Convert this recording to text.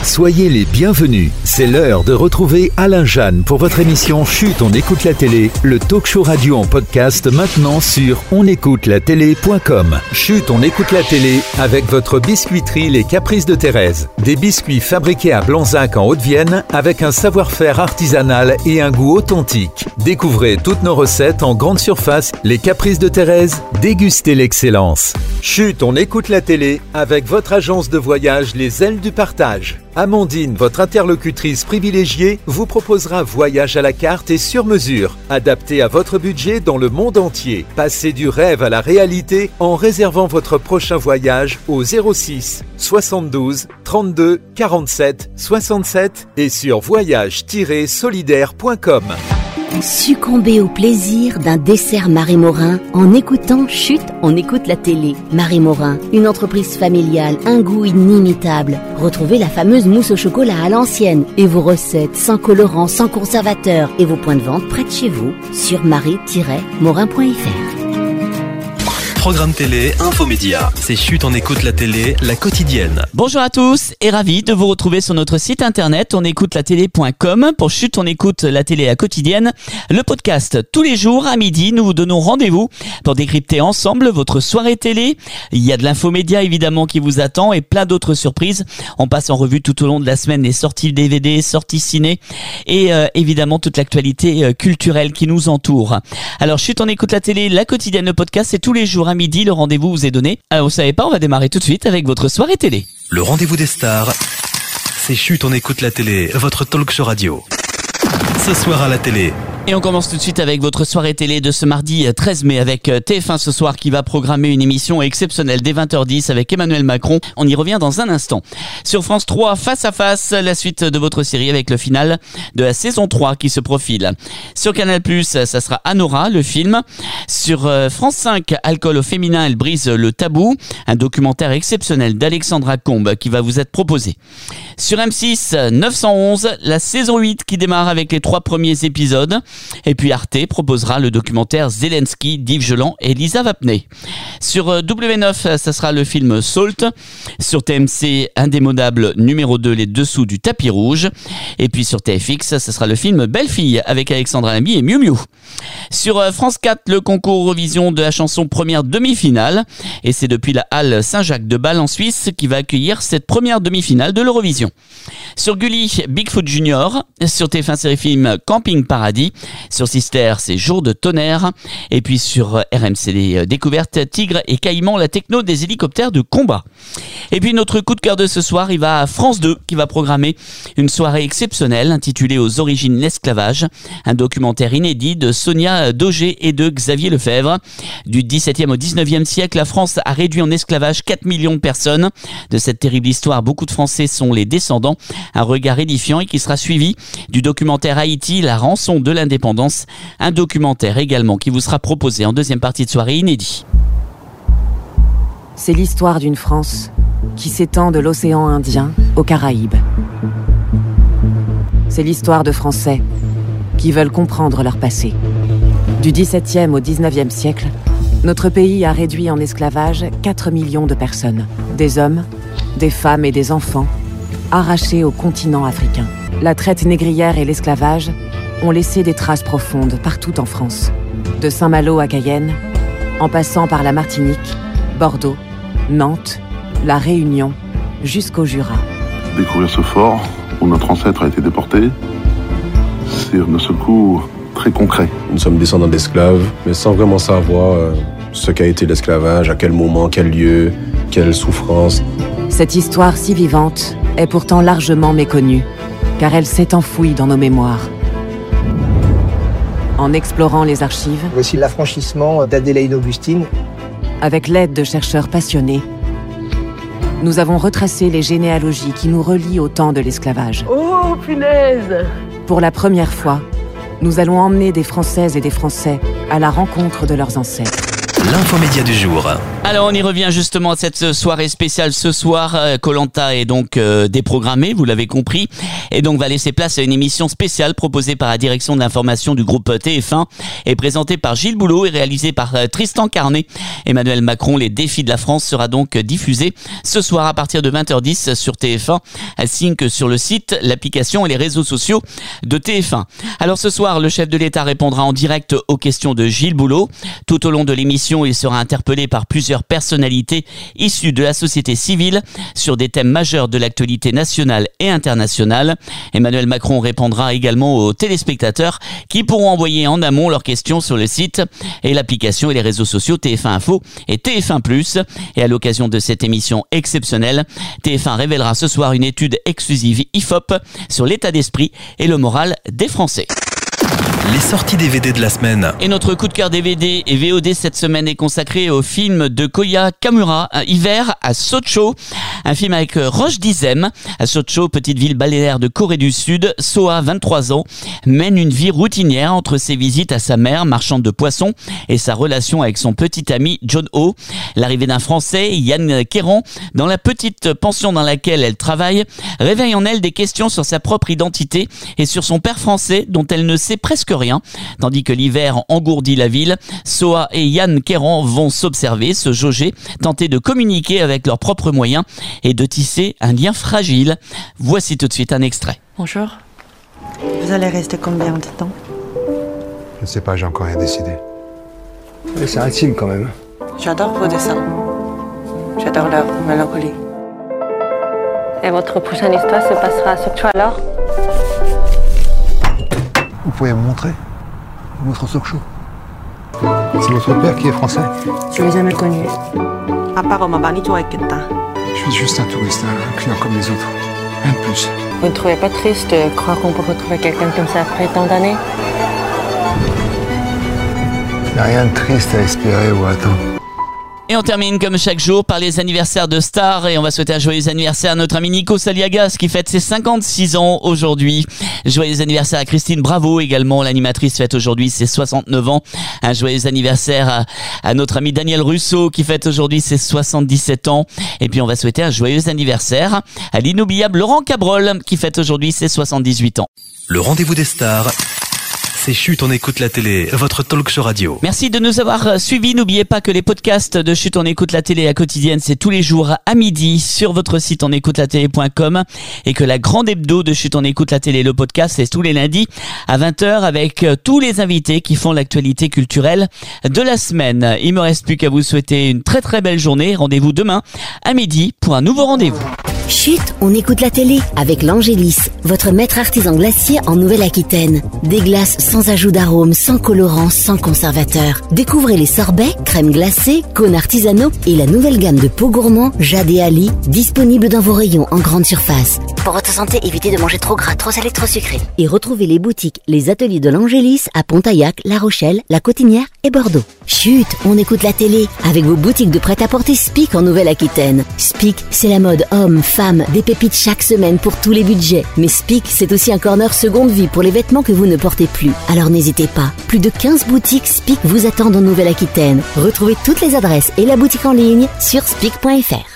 Soyez les bienvenus. C'est l'heure de retrouver Alain Jeanne pour votre émission Chut, on écoute la télé, le talk show radio en podcast maintenant sur onécoutelatélé.com. Chut, on écoute la télé avec votre biscuiterie Les Caprices de Thérèse. Des biscuits fabriqués à Blanzac en Haute-Vienne avec un savoir-faire artisanal et un goût authentique. Découvrez toutes nos recettes en grande surface. Les Caprices de Thérèse, dégustez l'excellence. Chut, on écoute la télé avec votre agence de voyage Les Ailes du Partage. Amandine, votre interlocutrice privilégiée, vous proposera voyage à la carte et sur mesure, adapté à votre budget dans le monde entier. Passez du rêve à la réalité en réservant votre prochain voyage au 06 72 32 47 67 et sur voyage-solidaire.com. Succombez au plaisir d'un dessert Marie Morin en écoutant Chut, on écoute la télé. Marie Morin, une entreprise familiale, un goût inimitable. Retrouvez la fameuse mousse au chocolat à l'ancienne et vos recettes sans colorant, sans conservateur et vos points de vente près de chez vous sur marie-morin.fr. Programme télé, infomédia. C'est Chut, on écoute la télé, la quotidienne. Bonjour à tous et ravi de vous retrouver sur notre site internet onécoutelatélé.com pour Chut, on écoute la télé la quotidienne. Le podcast tous les jours à midi, nous vous donnons rendez-vous pour décrypter ensemble votre soirée télé. Il y a de l'infomédia évidemment qui vous attend et plein d'autres surprises. On passe en revue tout au long de la semaine les sorties DVD, sorties ciné et évidemment toute l'actualité culturelle qui nous entoure. Alors Chut, on écoute la télé, la quotidienne, le podcast, c'est tous les jours à midi, le rendez-vous vous est donné. Alors vous savez pas, on va démarrer tout de suite avec votre soirée télé. Le rendez-vous des stars, c'est Chut, on écoute la télé, votre talk show radio. Ce soir à la télé. Et on commence tout de suite avec votre soirée télé de ce mardi 13 mai avec TF1 ce soir qui va programmer une émission exceptionnelle dès 20h10 avec Emmanuel Macron. On y revient dans un instant. Sur France 3, Face à Face, la suite de votre série avec le final de la saison 3 qui se profile. Sur Canal+, ça sera Anora, le film. Sur France 5, Alcool au féminin, elle brise le tabou. Un documentaire exceptionnel d'Alexandra Combe qui va vous être proposé. Sur M6, 911, la saison 8 qui démarre avec les 3 premiers épisodes. Et puis Arte proposera le documentaire Zelensky d'Yves Geland et Lisa Vapnet. Sur W9, ça sera le film Salt. Sur TMC, Indémodable numéro 2, Les Dessous du tapis rouge. Et puis sur TFX, ça sera le film Belle Fille avec Alexandra Lamy et Miu Miu. Sur France 4, le concours Eurovision de la chanson première demi-finale. Et c'est depuis la halle Saint-Jacques de Bâle en Suisse qui va accueillir cette première demi-finale de l'Eurovision. Sur Gulli, Bigfoot Junior. Sur TF1 Série Film, Camping Paradis. Sur Sister, c'est Jour de tonnerre. Et puis sur RMC les découvertes, Tigre et Caïman, la techno des hélicoptères de combat. Et puis notre coup de cœur de ce soir, il va à France 2 qui va programmer une soirée exceptionnelle intitulée Aux origines de l'esclavage. Un documentaire inédit de Sonia Daugé et de Xavier Lefebvre. Du 17e au 19e siècle, la France a réduit en esclavage 4 millions de personnes. De cette terrible histoire, beaucoup de Français sont les descendants. Un regard édifiant et qui sera suivi du documentaire Haïti, la rançon de l'indépendance. Un documentaire également qui vous sera proposé en deuxième partie de soirée inédit. C'est l'histoire d'une France qui s'étend de l'océan Indien aux Caraïbes. C'est l'histoire de Français qui veulent comprendre leur passé. Du XVIIe au XIXe siècle, notre pays a réduit en esclavage 4 millions de personnes. Des hommes, des femmes et des enfants, arrachés au continent africain. La traite négrière et l'esclavage ont laissé des traces profondes partout en France. De Saint-Malo à Cayenne, en passant par la Martinique, Bordeaux, Nantes, La Réunion, jusqu'au Jura. Découvrir ce fort où notre ancêtre a été déporté, c'est d'un seul coup très concret. Nous sommes descendants d'esclaves, mais sans vraiment savoir ce qu'a été l'esclavage, à quel moment, quel lieu, quelle souffrance. Cette histoire si vivante est pourtant largement méconnue, car elle s'est enfouie dans nos mémoires. En explorant les archives, voici l'affranchissement d'Adélaïde Augustine. Avec l'aide de chercheurs passionnés, nous avons retracé les généalogies qui nous relient au temps de l'esclavage. Oh, punaise! Pour la première fois, nous allons emmener des Françaises et des Français à la rencontre de leurs ancêtres. L'infomédia du jour. Alors on y revient justement à cette soirée spéciale ce soir. Koh-Lanta est donc déprogrammé, vous l'avez compris, et donc va laisser place à une émission spéciale proposée par la direction de l'information du groupe TF1 et présentée par Gilles Boulot et réalisée par Tristan Carnet. Emmanuel Macron, les défis de la France sera donc diffusé ce soir à partir de 20h10 sur TF1, ainsi que sur le site, l'application et les réseaux sociaux de TF1. Alors ce soir, le chef de l'État répondra en direct aux questions de Gilles Boulot. Tout au long de l'émission, il sera interpellé par plusieurs personnalités issues de la société civile sur des thèmes majeurs de l'actualité nationale et internationale. Emmanuel Macron répondra également aux téléspectateurs qui pourront envoyer en amont leurs questions sur le site et l'application et les réseaux sociaux TF1 Info et TF1+. Et à l'occasion de cette émission exceptionnelle, TF1 révélera ce soir une étude exclusive IFOP sur l'état d'esprit et le moral des Français. Les sorties DVD de la semaine. Et notre coup de cœur DVD et VOD cette semaine est consacré au film de Koya Kamura, Hiver à Sotcho. Un film avec Roche Dizem. À Sotcho, petite ville balnéaire de Corée du Sud, Soa, 23 ans, mène une vie routinière entre ses visites à sa mère, marchande de poissons, et sa relation avec son petit ami John Ho. L'arrivée d'un Français, Yann Kéran, dans la petite pension dans laquelle elle travaille, réveille en elle des questions sur sa propre identité et sur son père français dont elle ne sait presque rien. Tandis que l'hiver engourdit la ville, Soa et Yann Kéran vont s'observer, se jauger, tenter de communiquer avec leurs propres moyens et de tisser un lien fragile. Voici tout de suite un extrait. Bonjour. Vous allez rester combien de temps? Je ne sais pas, j'ai encore rien décidé. Mais c'est intime quand même. J'adore vos dessins. J'adore leur mélancolie. Et votre prochaine histoire se passera à Sotcho alors? Vous pouvez me montrer votre Sotcho. C'est votre père qui est français? Je ne l'ai jamais connu. Apparemment, Je suis juste un touriste, un client comme les autres. Rien de plus. Vous ne trouvez pas triste de croire qu'on peut retrouver quelqu'un comme ça après tant d'années? Il n'y a rien de triste à espérer ou à attendre. Et on termine comme chaque jour par les anniversaires de stars et on va souhaiter un joyeux anniversaire à notre ami Nico Saliagas qui fête ses 56 ans aujourd'hui. Joyeux anniversaire à Christine Bravo également, l'animatrice fête aujourd'hui ses 69 ans. Un joyeux anniversaire à notre ami Daniel Russo qui fête aujourd'hui ses 77 ans. Et puis on va souhaiter un joyeux anniversaire à l'inoubliable Laurent Cabrol qui fête aujourd'hui ses 78 ans. Le rendez-vous des stars. C'est Chut, on écoute la télé, votre talk show radio. Merci de nous avoir suivis. N'oubliez pas que les podcasts de Chut, on écoute la télé à quotidienne, c'est tous les jours à midi sur votre site onécoutelatélé.com et que la grande hebdo de Chut, on écoute la télé, le podcast, c'est tous les lundis à 20h avec tous les invités qui font l'actualité culturelle de la semaine. Il me reste plus qu'à vous souhaiter une très très belle journée. Rendez-vous demain à midi pour un nouveau rendez-vous. Chut, on écoute la télé avec l'Angélis, votre maître artisan glacier en Nouvelle-Aquitaine. Des glaces sans ajout d'arôme, sans colorant, sans conservateur. Découvrez les sorbets, crèmes glacées, cônes artisanaux et la nouvelle gamme de pots gourmands Jade et Ali, disponible dans vos rayons en grande surface. Pour votre santé, évitez de manger trop gras, trop salé, trop sucré. Et retrouvez les boutiques, les ateliers de l'Angélis à Pontaillac, La Rochelle, La Cotinière et Bordeaux. Chut, on écoute la télé avec vos boutiques de prêt-à-porter Spic en Nouvelle-Aquitaine. Spic, c'est la mode homme, femme, des pépites chaque semaine pour tous les budgets. Mais Spic, c'est aussi un corner seconde vie pour les vêtements que vous ne portez plus. Alors n'hésitez pas, plus de 15 boutiques Spic vous attendent en Nouvelle-Aquitaine. Retrouvez toutes les adresses et la boutique en ligne sur spic.fr.